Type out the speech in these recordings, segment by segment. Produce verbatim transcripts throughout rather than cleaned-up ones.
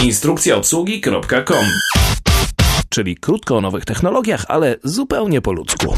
instrukcja obsługi kropka com. Czyli krótko o nowych technologiach, ale zupełnie po ludzku.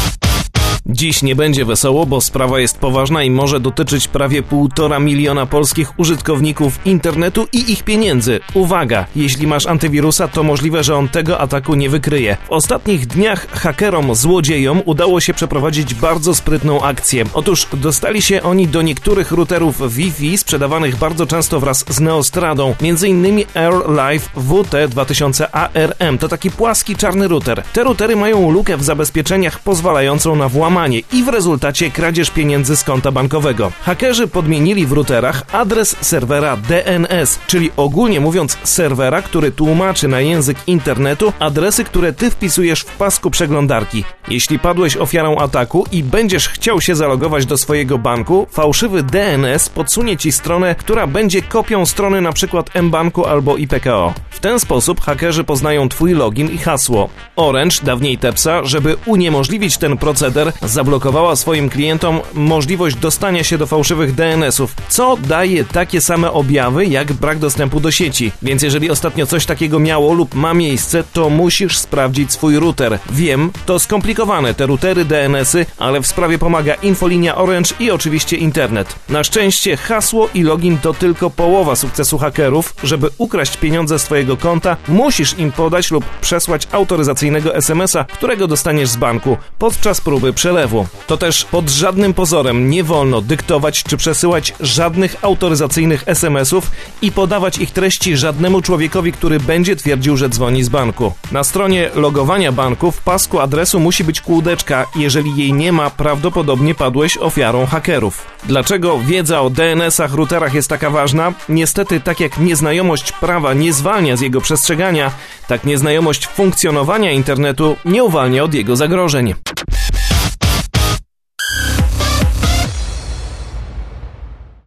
Dziś nie będzie wesoło, bo sprawa jest poważna i może dotyczyć prawie półtora miliona polskich użytkowników internetu i ich pieniędzy. Uwaga, jeśli masz antywirusa, to możliwe, że on tego ataku nie wykryje. W ostatnich dniach hakerom, złodziejom udało się przeprowadzić bardzo sprytną akcję. Otóż dostali się oni do niektórych routerów Wi-Fi sprzedawanych bardzo często wraz z Neostradą, między innymi AirLife W T dwa tysiące A R M. To taki płaski czarny router. Te routery mają lukę w zabezpieczeniach pozwalającą na włamanie i w rezultacie kradzież pieniędzy z konta bankowego. Hakerzy podmienili w routerach adres serwera D N S, czyli ogólnie mówiąc serwera, który tłumaczy na język internetu adresy, które ty wpisujesz w pasku przeglądarki. Jeśli padłeś ofiarą ataku i będziesz chciał się zalogować do swojego banku, fałszywy D N S podsunie ci stronę, która będzie kopią strony np. mBanku albo I P K O. W ten sposób hakerzy poznają twój login i hasło. Orange, dawniej Tepsa, żeby uniemożliwić ten proceder, zablokowała swoim klientom możliwość dostania się do fałszywych D N S ów, co daje takie same objawy jak brak dostępu do sieci. Więc jeżeli ostatnio coś takiego miało lub ma miejsce, to musisz sprawdzić swój router. Wiem, to skomplikowane, te routery, D N S y, ale w sprawie pomaga infolinia Orange i oczywiście internet. Na szczęście hasło i login to tylko połowa sukcesu hakerów. Żeby ukraść pieniądze z twojego konta, musisz im podać lub przesłać autoryzacyjnego es em es a, którego dostaniesz z banku podczas próby przelewu. To też pod żadnym pozorem nie wolno dyktować czy przesyłać żadnych autoryzacyjnych es em es ów i podawać ich treści żadnemu człowiekowi, który będzie twierdził, że dzwoni z banku. Na stronie logowania banku w pasku adresu musi być kółdeczka. Jeżeli jej nie ma, prawdopodobnie padłeś ofiarą hakerów. Dlaczego wiedza o D N S ach, routerach jest taka ważna? Niestety, tak jak nieznajomość prawa nie zwalnia z jego przestrzegania, tak nieznajomość funkcjonowania internetu nie uwalnia od jego zagrożeń.